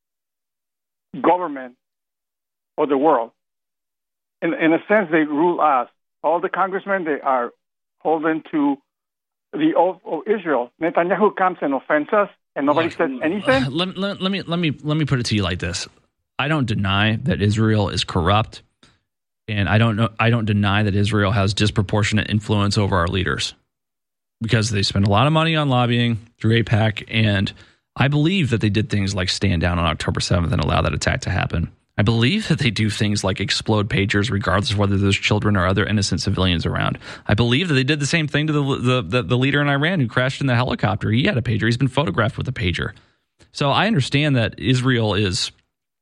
government of the world. In a sense, they rule us. All the congressmen, they are holding to the oath of Israel. Netanyahu comes and offends us, and nobody says anything. Let me put it to you like this: I don't deny that Israel is corrupt, and I don't deny that Israel has disproportionate influence over our leaders because they spend a lot of money on lobbying through AIPAC, and I believe that they did things like stand down on October 7th and allow that attack to happen. I believe that they do things like explode pagers regardless of whether there's children or other innocent civilians around. I believe that they did the same thing to the leader in Iran who crashed in the helicopter. He had a pager. He's been photographed with a pager. So I understand that Israel is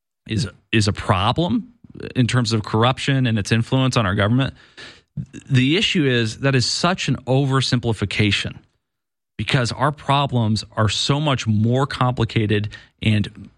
a problem in terms of corruption and its influence on our government. The issue is that is such an oversimplification because our problems are so much more complicated and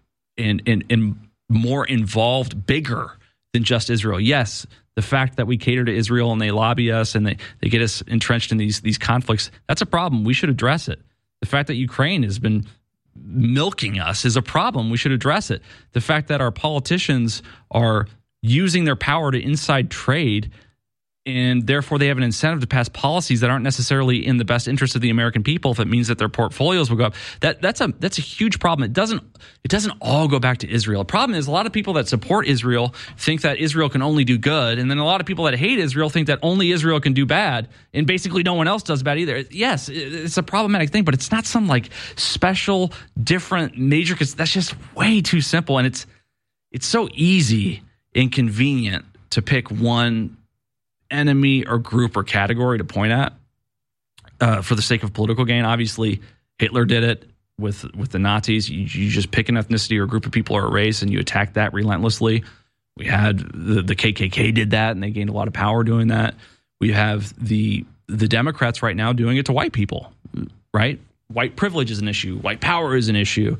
more involved, bigger than just Israel. Yes, the fact that we cater to Israel and they lobby us and they get us entrenched in these conflicts, that's a problem. We should address it. The fact that Ukraine has been milking us is a problem. We should address it. The fact that our politicians are using their power to inside trade and therefore they have an incentive to pass policies that aren't necessarily in the best interest of the American people if it means that their portfolios will go up. That's a huge problem. It doesn't all go back to Israel. The problem is a lot of people that support Israel think that Israel can only do good, and then a lot of people that hate Israel think that only Israel can do bad, and basically no one else does bad either. Yes, it's a problematic thing, but it's not some like special, different, major, because that's just way too simple, and it's so easy and convenient to pick one enemy or group or category to point at for the sake of political gain. Obviously, Hitler did it with the Nazis. You just pick an ethnicity or a group of people or a race and you attack that relentlessly. We had the KKK did that and they gained a lot of power doing that. We have the Democrats right now doing it to white people, right? White privilege is an issue. White power is an issue.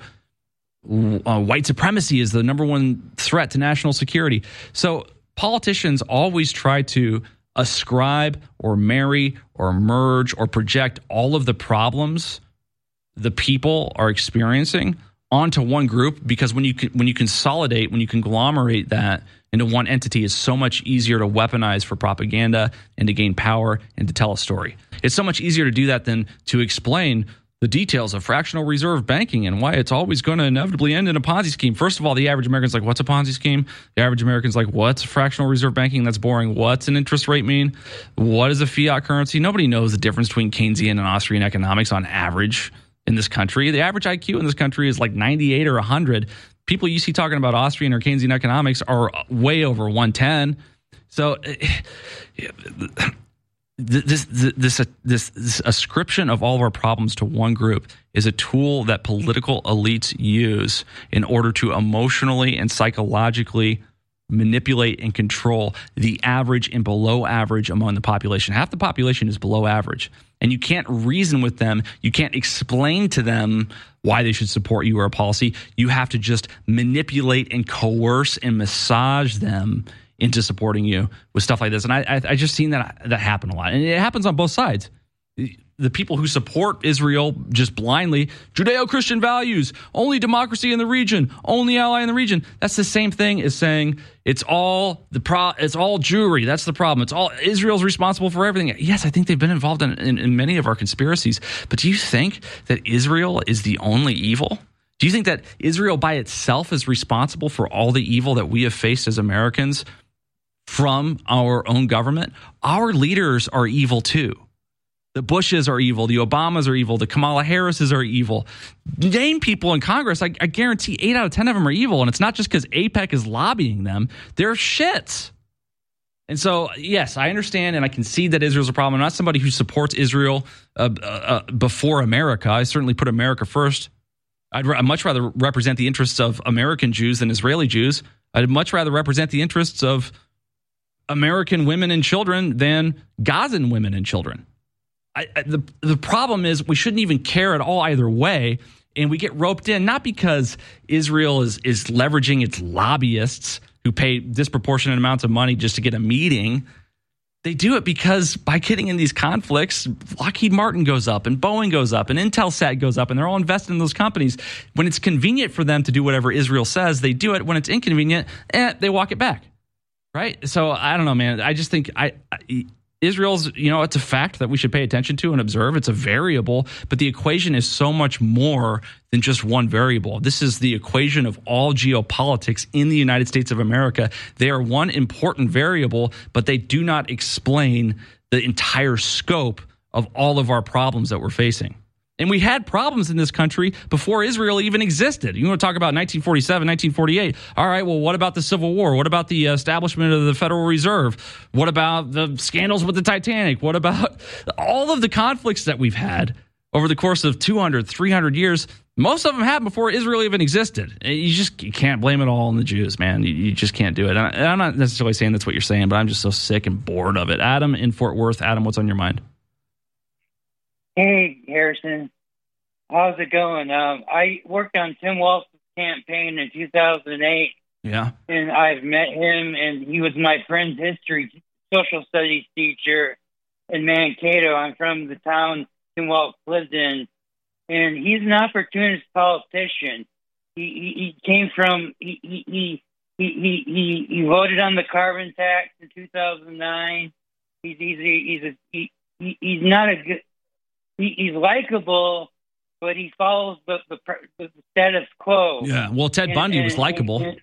White supremacy is the number one threat to national security. So politicians always try to ascribe or marry or merge or project all of the problems the people are experiencing onto one group, because when you consolidate, when you conglomerate that into one entity, it's so much easier to weaponize for propaganda and to gain power and to tell a story. It's so much easier to do that than to explain the details of fractional reserve banking and why it's always going to inevitably end in a Ponzi scheme. First of all, the average American's like, what's a Ponzi scheme? The average American's like, what's fractional reserve banking? That's boring. What's an interest rate mean? What is a fiat currency? Nobody knows the difference between Keynesian and Austrian economics on average in this country. The average IQ in this country is like 98 or 100. People you see talking about Austrian or Keynesian economics are way over 110. So this ascription of all of our problems to one group is a tool that political elites use in order to emotionally and psychologically manipulate and control the average and below average among the population. Half the population is below average, and you can't reason with them. You can't explain to them why they should support you or a policy. You have to just manipulate and coerce and massage them into supporting you with stuff like this. And I just seen that happen a lot. And it happens on both sides. The people who support Israel just blindly, Judeo-Christian values, only democracy in the region, only ally in the region. That's the same thing as saying it's all Jewry. That's the problem. It's all Israel's responsible for everything. Yes, I think they've been involved in many of our conspiracies. But do you think that Israel is the only evil? Do you think that Israel by itself is responsible for all the evil that we have faced as Americans from our own government? Our leaders are evil too. The Bushes are evil. The Obamas are evil. The Kamala Harrises are evil. Name people in Congress, I guarantee 8 out of 10 of them are evil. And it's not just because AIPAC is lobbying them. They're shits. And so, yes, I understand and I concede that Israel's a problem. I'm not somebody who supports Israel before America. I certainly put America first. I'd much rather represent the interests of American Jews than Israeli Jews. I'd much rather represent the interests of American women and children than Gazan women and children. The problem is we shouldn't even care at all either way, and we get roped in not because Israel is leveraging its lobbyists who pay disproportionate amounts of money just to get a meeting. They do it because by getting in these conflicts, Lockheed Martin goes up and Boeing goes up and Intelsat goes up, and they're all invested in those companies. When it's convenient for them to do whatever Israel says, they do it. When it's inconvenient, they walk it back. Right? So I don't know, man. I just think Israel's, it's a fact that we should pay attention to and observe. It's a variable, but the equation is so much more than just one variable. This is the equation of all geopolitics in the United States of America. They are one important variable, but they do not explain the entire scope of all of our problems that we're facing. And we had problems in this country before Israel even existed. You want to talk about 1947, 1948. All right, well, what about the Civil War? What about the establishment of the Federal Reserve? What about the scandals with the Titanic? What about all of the conflicts that we've had over the course of 200, 300 years? Most of them happened before Israel even existed. You can't blame it all on the Jews, man. You just can't do it. And I'm not necessarily saying that's what you're saying, but I'm just so sick and bored of it. Adam in Fort Worth. Adam, what's on your mind? Hey, Harrison. How's it going? I worked on Tim Walz's campaign in 2008. Yeah. And I've met him, and he was my friend's history social studies teacher in Mankato. I'm from the town Tim Walz lived in. And he's an opportunist politician. He came from, he voted on the carbon tax in 2009. He's not a good, he's likable, but he follows the status quo. Yeah, well, Ted Bundy was likable.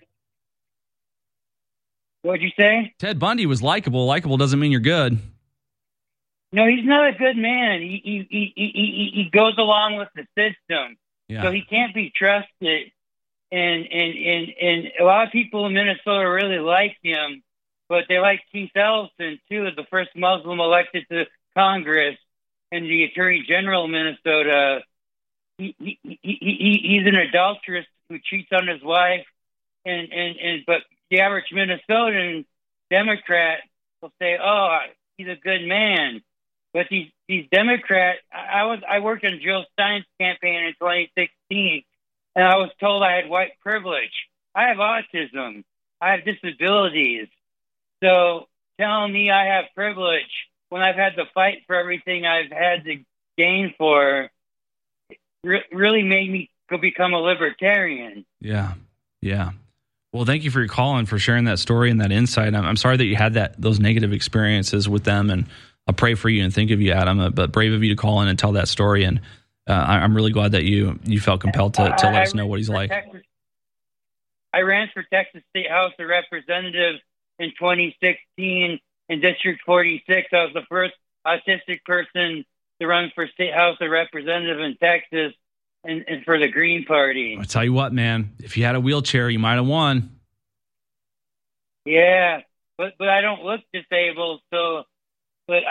What'd you say? Ted Bundy was likable. Likable doesn't mean you're good. No, he's not a good man. He goes along with the system, so he can't be trusted. And a lot of people in Minnesota really like him, but they like Keith Ellison too, the first Muslim elected to Congress and the Attorney General of Minnesota. He's an adulteress who cheats on his wife, but the average Minnesotan Democrat will say, "Oh, he's a good man." But these Democrats, I worked on Jill Stein's campaign in 2016, and I was told I had white privilege. I have autism. I have disabilities. So telling me I have privilege when I've had to fight for everything I've had to gain for really made me go become a libertarian. Yeah. Well, thank you for your call and for sharing that story and that insight. I'm sorry that you had those negative experiences with them, and I'll pray for you and think of you, Adam. But brave of you to call in and tell that story, and I'm really glad that you felt compelled to let us know what he's like. I ran for Texas State House of Representatives in 2016 in District 46. I was the first autistic person to run for State House of Representative in Texas and for the Green Party. I'll tell you what, man, if you had a wheelchair, you might have won. Yeah, but I don't look disabled, so they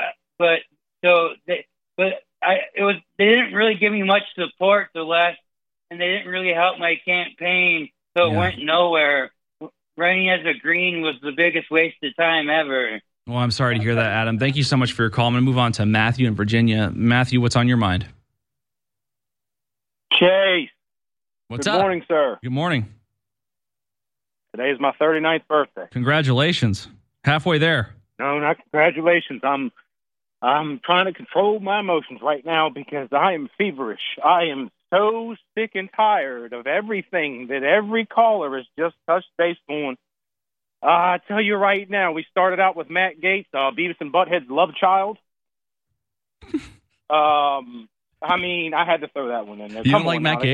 didn't really give me much support and they didn't really help my campaign, so it went nowhere. Running as a Green was the biggest waste of time ever. Well, I'm sorry to hear that, Adam. Thank you so much for your call. I'm going to move on to Matthew in Virginia. Matthew, what's on your mind? Chase. What's Good up? Good morning, sir. Good morning. Today is my 39th birthday. Congratulations. Halfway there. No, not congratulations. I'm trying to control my emotions right now because I am feverish. I am so sick and tired of everything that every caller has just touched base on. I tell you right now, we started out with Matt Gaetz, Beavis and Butthead's love child. I mean, I had to throw that one in there. You don't like Matt Gaetz?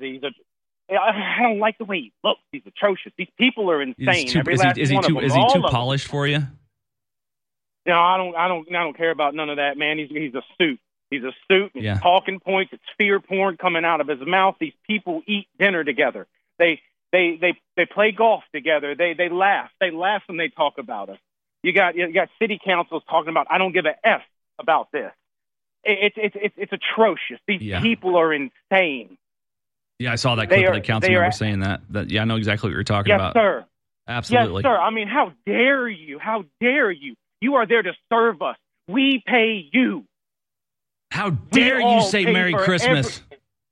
I don't like the way he looks. He's atrocious. These people are insane. Is he too polished for you? No, I don't care about none of that, man. He's a suit. He's a suit. It's talking points. It's fear porn coming out of his mouth. These people eat dinner together. They play golf together. They laugh. They laugh when they talk about us. You got city councils talking about I don't give a F about this. It's atrocious. These people are insane. Yeah, I saw that clip of the council member saying that. Yeah, I know exactly what you're talking about. Yes, sir. Absolutely. Yes, sir. I mean, how dare you? How dare you? You are there to serve us. We pay you. How dare you say Merry Christmas?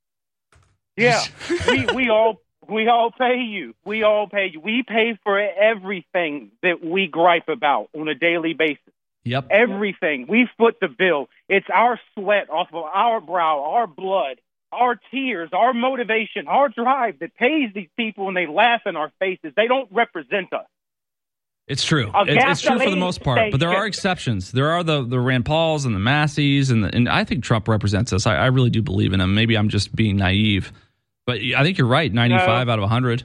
Yeah, we all pay you. We all pay you. We pay for everything that we gripe about on a daily basis. Yep. Everything. We foot the bill. It's our sweat off of our brow, our blood, our tears, our motivation, our drive that pays these people when they laugh in our faces. They don't represent us. It's true. It's true for the most part, but there are exceptions. There are the Rand Pauls and the Masseys, and I think Trump represents us. I really do believe in him. Maybe I'm just being naive, but I think you're right. 95 out of 100.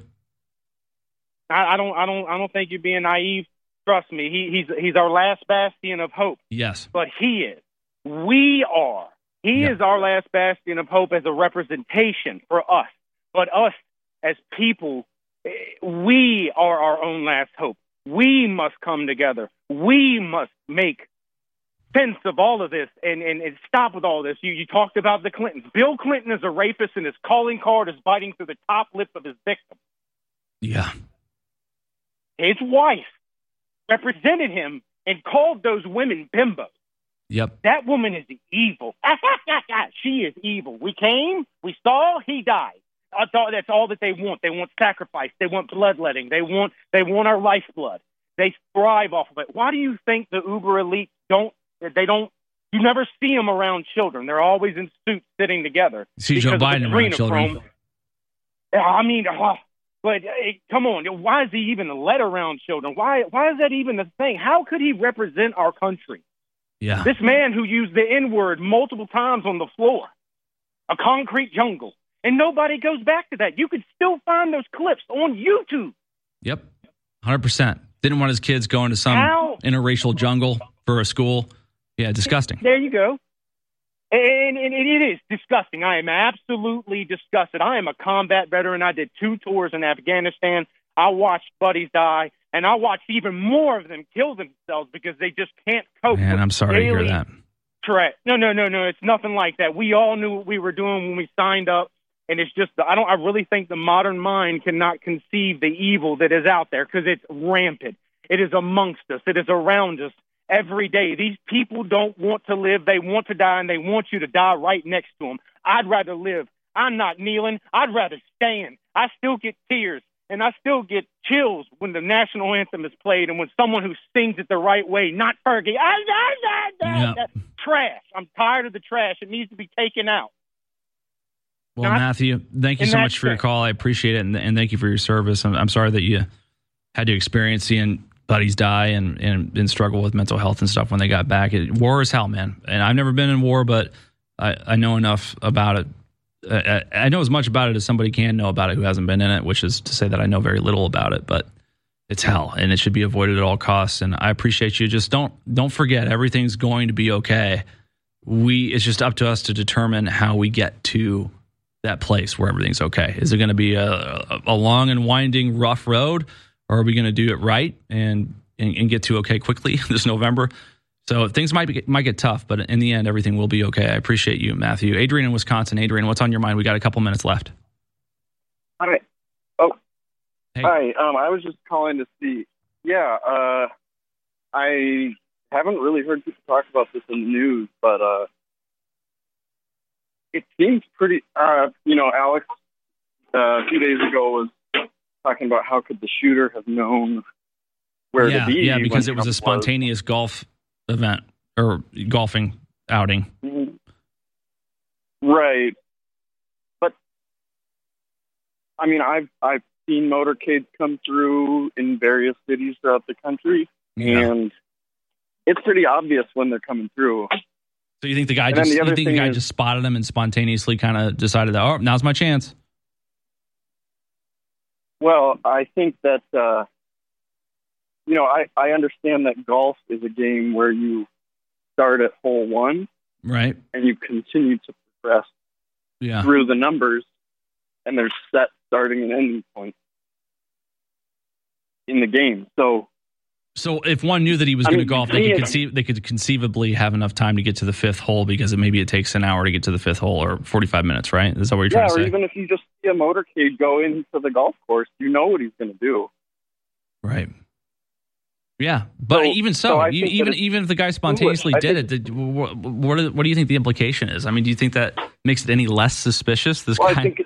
I don't think you're being naive. Trust me. He's our last bastion of hope. Yes, but he is. We are. He is our last bastion of hope as a representation for us. But us as people, we are our own last hope. We must come together. We must make sense of all of this and stop with all this. You talked about the Clintons. Bill Clinton is a rapist, and his calling card is biting through the top lip of his victim. Yeah. His wife represented him and called those women bimbos. Yep. That woman is evil. She is evil. We came, we saw, he died. I thought that's all that they want. They want sacrifice. They want bloodletting. They want our lifeblood. They thrive off of it. Why do you think the uber elite you never see them around children. They're always in suits sitting together. See Joe Biden around children. I mean, but come on. Why is he even let around children? Why is that even a thing? How could he represent our country? Yeah. This man who used the N-word multiple times on the floor, a concrete jungle. And nobody goes back to that. You could still find those clips on YouTube. Yep, 100%. Didn't want his kids going to some interracial jungle for a school. Yeah, disgusting. There you go. And it is disgusting. I am absolutely disgusted. I am a combat veteran. I did 2 tours in Afghanistan. I watched buddies die, and I watched even more of them kill themselves because they just can't cope. Man, I'm sorry to hear that. Correct. No. It's nothing like that. We all knew what we were doing when we signed up. And it's just, I really think the modern mind cannot conceive the evil that is out there because it's rampant. It is amongst us. It is around us every day. These people don't want to live. They want to die, and they want you to die right next to them. I'd rather live. I'm not kneeling. I'd rather stand. I still get tears, and I still get chills when the national anthem is played and when someone who sings it the right way, not Fergie. Trash. I'm tired of the trash. It needs to be taken out. Well, Matthew, thank you so much for your call. I appreciate it, and thank you for your service. I'm sorry that you had to experience seeing buddies die and struggle with mental health and stuff when they got back. War is hell, man. And I've never been in war, but I know enough about it. I know as much about it as somebody can know about it who hasn't been in it, which is to say that I know very little about it. But it's hell, and it should be avoided at all costs. And I appreciate you. Just don't forget, everything's going to be okay. It's just up to us to determine how we get to that place where everything's okay. Is it going to be a long and winding, rough road, or are we going to do it right and get to okay quickly this November? So things might get tough, but in the end, everything will be okay. I appreciate you, Matthew. Adrian in Wisconsin. Adrian, what's on your mind? We got a couple minutes left. Hi. Oh, hey. Hi. I was just calling to see. Yeah, I haven't really heard people talk about this in the news, but it seems pretty. Alex a few days ago was talking about how could the shooter have known where to be. Yeah, because it was a spontaneous golf event or golfing outing. Right. But, I mean, I've seen motorcades come through in various cities throughout the country, and it's pretty obvious when they're coming through. So you think the guy just spotted him and spontaneously kind of decided that, oh, now's my chance? Well, I think that, I understand that golf is a game where you start at hole one. Right. And you continue to progress through the numbers, and there's set starting and ending points in the game. So if one knew that he was going to golf, they could conceivably have enough time to get to the fifth hole, because maybe it takes an hour to get to the fifth hole or 45 minutes, right? Is that what you're trying to say? Or even if you just see a motorcade go into the golf course, you know what he's going to do. Right. Yeah, but even if the guy spontaneously did it, what do you think the implication is? I mean, do you think that makes it any less suspicious? I think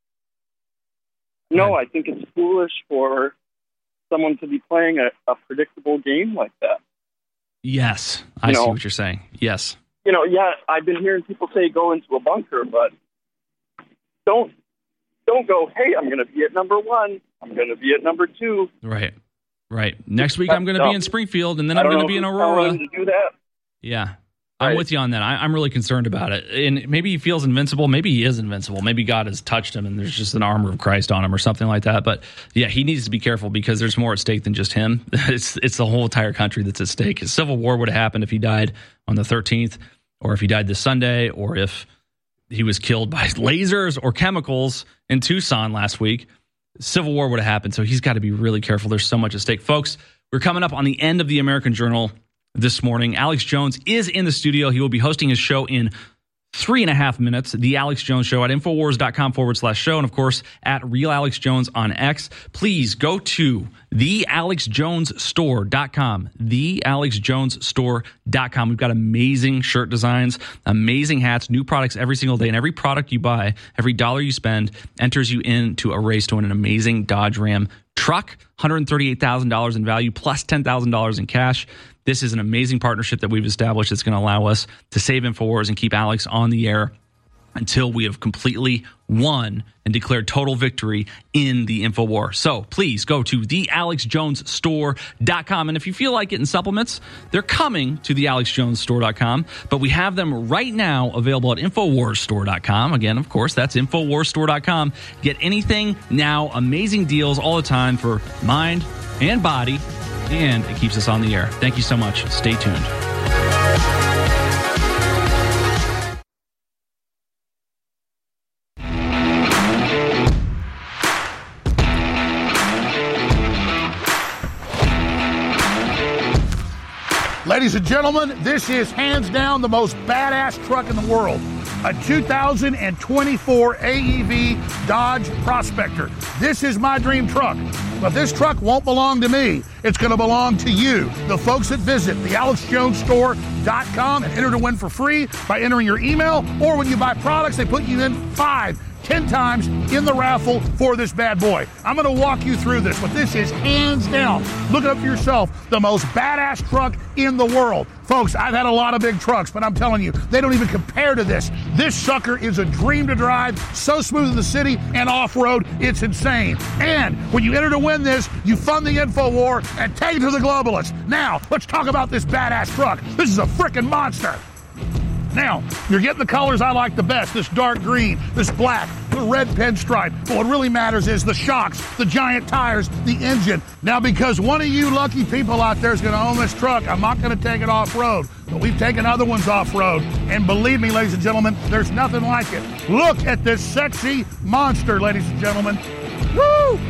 it's foolish for someone to be playing a predictable game like that. Yes, I see what you're saying. Yes. I've been hearing people say go into a bunker, but don't go, hey, I'm going to be at number one. I'm going to be at number two. Right. Next week, I'm going to be in Springfield, and then I'm going to be in Aurora. To do that. Yeah. I'm with you on that. I'm really concerned about it. And maybe he feels invincible. Maybe he is invincible. Maybe God has touched him and there's just an armor of Christ on him or something like that. But yeah, he needs to be careful because there's more at stake than just him. It's the whole entire country that's at stake. His civil war would have happened if he died on the 13th, or if he died this Sunday, or if he was killed by lasers or chemicals in Tucson last week. Civil war would have happened. So he's got to be really careful. There's so much at stake. Folks, we're coming up on the end of the American Journal this morning. Alex Jones is in the studio. He will be hosting his show in 3.5 minutes. The Alex Jones Show at Infowars.com/show. And of course, at Real Alex Jones on X. Please go to thealexjonesstore.com. Thealexjonesstore.com. We've got amazing shirt designs, amazing hats, new products every single day. And every product you buy, every dollar you spend enters you into a race to win an amazing Dodge Ram truck. $138,000 in value plus $10,000 in cash. This is an amazing partnership that we've established that's going to allow us to save InfoWars and keep Alex on the air until we have completely won and declared total victory in the InfoWar. So please go to thealexjonesstore.com. And if you feel like getting supplements, they're coming to thealexjonesstore.com, but we have them right now available at InfoWarsStore.com. Again, of course, that's InfoWarsStore.com. Get anything now, amazing deals all the time for mind and body, and it keeps us on the air. Thank you so much. Stay tuned. Ladies and gentlemen, this is hands down the most badass truck in the world. A 2024 AEV Dodge Prospector. This is my dream truck. But this truck won't belong to me. It's going to belong to you, the folks that visit thealexjonesstore.com and enter to win for free by entering your email, or when you buy products, they put you in 10 times in the raffle for this bad boy. I'm going to walk you through this, but this is hands down, look it up for yourself, the most badass truck in the world. Folks, I've had a lot of big trucks, but I'm telling you, they don't even compare to this. This sucker is a dream to drive, so smooth in the city and off-road, it's insane. And when you enter to win this, you fund the InfoWar and take it to the globalists. Now, let's talk about this badass truck. This is a freaking monster. Now, you're getting the colors I like the best, this dark green, this black, the red pinstripe. But what really matters is the shocks, the giant tires, the engine. Now, because one of you lucky people out there is going to own this truck, I'm not going to take it off-road. But we've taken other ones off-road. And believe me, ladies and gentlemen, there's nothing like it. Look at this sexy monster, ladies and gentlemen. Woo!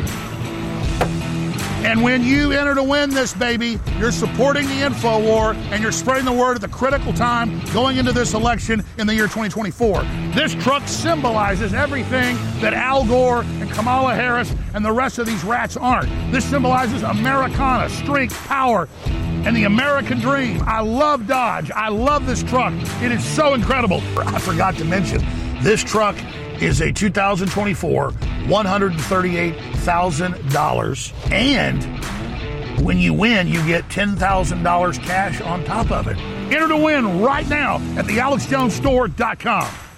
And when you enter to win this baby, you're supporting the InfoWar and you're spreading the word at the critical time going into this election in the year 2024. This truck symbolizes everything that Al Gore and Kamala Harris and the rest of these rats aren't. This symbolizes Americana, strength, power, and the American dream. I love Dodge. I love this truck. It is so incredible. I forgot to mention, this truck is a 2024 $138,000. And when you win, you get $10,000 cash on top of it. Enter to win right now at thealexjonesstore.com.